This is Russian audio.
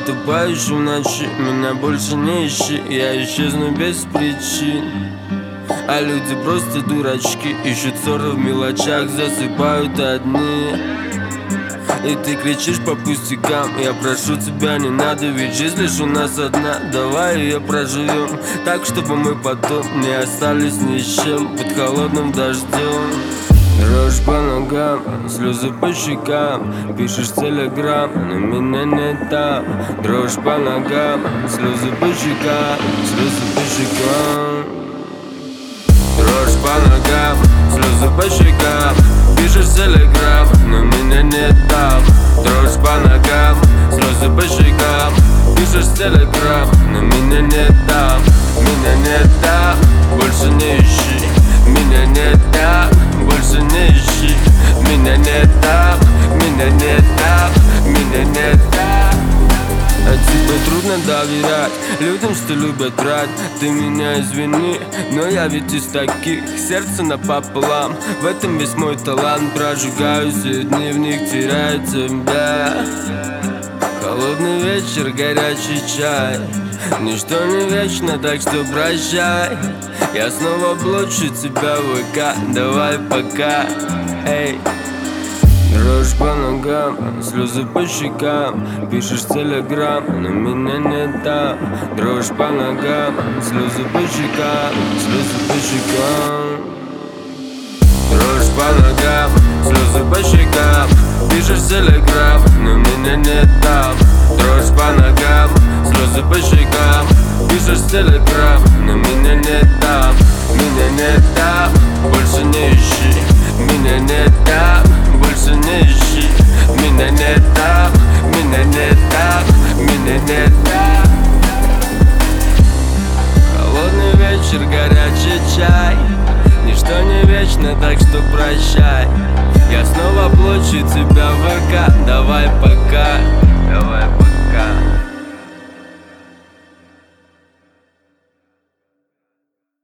утопающий в ночи, меня больше не ищи. Я исчезну без причин, а люди просто дурачки. Ищут ссоры в мелочах, засыпают одни. И ты кричишь по пустякам, я прошу тебя, не надо, ведь жизнь лишь у нас одна. Давай ее проживем так, чтобы мы потом не остались ни с чем под холодным дождем. Дрожь по ногам, слезы по щекам, пишешь телеграм, но меня нет там. Дрожь по ногам, слезы по щекам, слезы по щекам. Дрожь по ногам, слезы по щекам, пишешь телеграм, но меня нет там. Дрожь по ногам, слезы по щекам, пишешь телеграм, но меня нет там. Меня нет там, больше не ищи. Меня нет там, больше не ищи. Меня нет там, меня нет там, меня нет там. А тебе трудно доверять людям, что любят врать. Ты меня извини, но я ведь из таких. Сердце напополам, в этом весь мой талант. Прожигаю все дни, в них теряю тебя. Холодный вечер, горячий чай. Ничто не вечно, так что прощай. Я снова блочу тебя в ВК, давай пока. Эй. Дрожь по ногам, слезы по щекам, пишешь телеграм, но меня нет там. Дрожь по ногам, слезы по щекам, слезы по щекам. Дрожь по ногам, слезы по щекам, пишешь телеграм, но меня нет там. Дрожь по ногам, слезы по щекам, пишешь телеграм, но меня нет там. Меня нет там, больше не ищи. Меня нет там, больше не ищи. Меня нет там, меня нет там, меня нет там. Холодный вечер, горячий чай. Ничто не вечно, так что прощай. Я снова блочу тебя в ВК, давай пока.